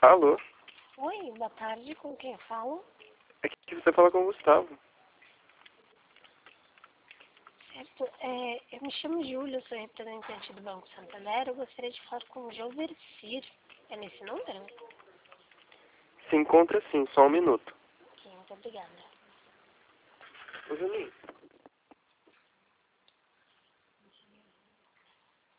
Alô? Oi, boa tarde, com quem eu falo? É que você fala com o Gustavo. Certo, eu me chamo Júlia, sou representante do Banco Santander, eu gostaria de falar com o João Versir. É nesse número? Se encontra sim, só um minuto. Ok, muito obrigada. Ô, Juninho.